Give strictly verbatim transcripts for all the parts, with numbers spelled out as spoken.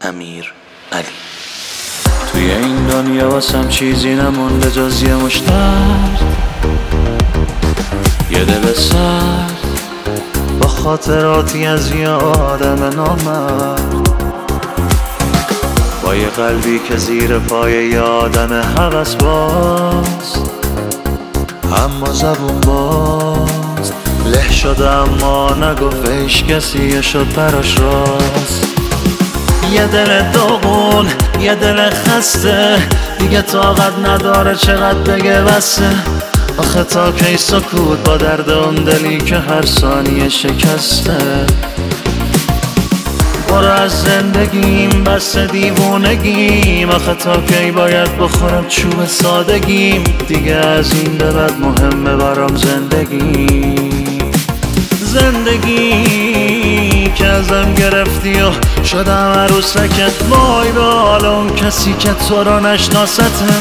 امیر علی. توی این دنیا واسم چیزی نمونده جز یه مشت درد، یه دل سرد با خاطراتی از یه آدم نامرد، با یه قلبی که زیر پای یه آدم هوس باز، اما زبون باز له شده اما نگفت هیچ کسی شد براش راست. یه دل داغون، یه دل خسته، دیگه طاقت نداره چقدر بگه بسه. آخه تا کی سکوت با درد اون دلی که هر ثانیه شکسته. برو از زندگیم بس دیوونگیم، آخه تا کی باید بخورم چوب سادگیم. دیگه از این به بعد مهمه برام زندگی، زندگی که ازم گرفتی و شدم عروسکت. وای به حال اون کسی که تو رو نشناسته،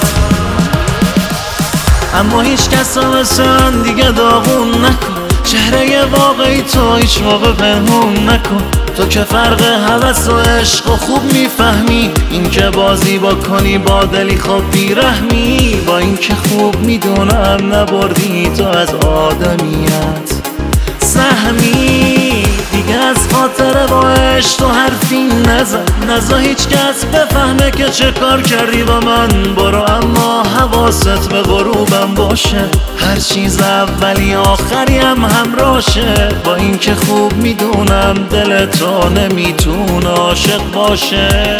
اما هیچ کس هم مثل دیگه داغون نکن. چهره واقعی تو هیچ موقع پنهون نکن. تو که فرق هوس و عشق و خوب میفهمی، این که بازی با کنی با دلی خوب بیرحمی. با این که خوب میدونم نبردی تو از آدمیت سهمی. دیگه از خاطر با عشق تو حرفی نزن، نزا هیچ کس بفهمه که چه کار کردی با من. برو اما حواست به غروبم باشه، هر چیز اولی آخری هم همراشه. با این که خوب میدونم دل تو نمیتونه عاشق باشه.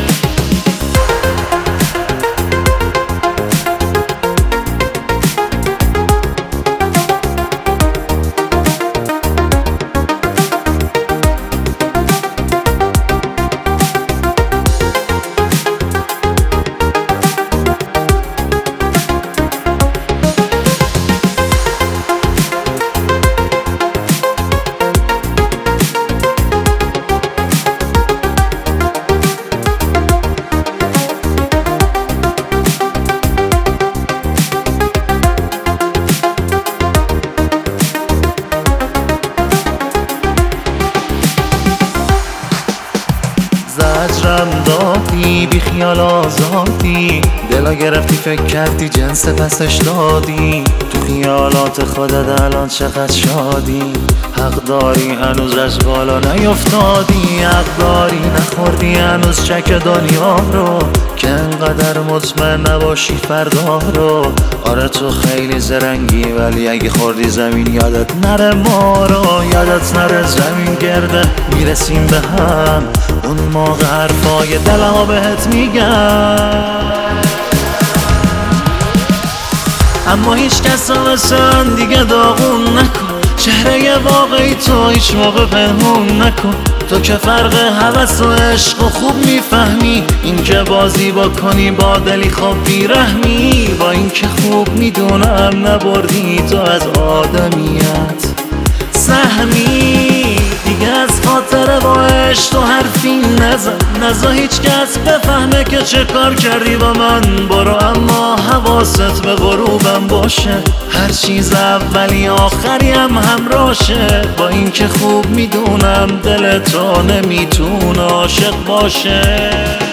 زجرم دادی بی خیال آزادی، دلا گرفتی فکر کردی جنس پسش دادی. تو خیالات خودت الان چقدر شادی، حق داری هنوز از بالا نیفتادی. حق داری نخوردی هنوز چک دنیا رو، که انقدر مطمئن نباشی فردا رو. آره تو خیلی زرنگی ولی اگه خوردی زمین یادت نره ما رو. یادت نره زمین گرده میرسیم به هم، اون موقع حرفای دلمو بهت میگم. اما هیچ کس هم مثل دیگه داغون نکن. چهره واقعی تو هیچ موقع پنهون نکن. تو که فرق هوس و عشق و خوب میفهمی، این که بازی با کنی با دلی خوب بیرحمی. با این که خوب میدونم نبردی تو از آدمیت سهمی. دیگه از خاطر با عشق تو حرفی نزن، نزا هیچ کس بفهمه که چه کار کردی با من. برو اما حواست به غروبم باشه، هر چیز اولی آخری هم همراشه. با این که خوب میدونم دل تو نمیتونه عاشق باشه.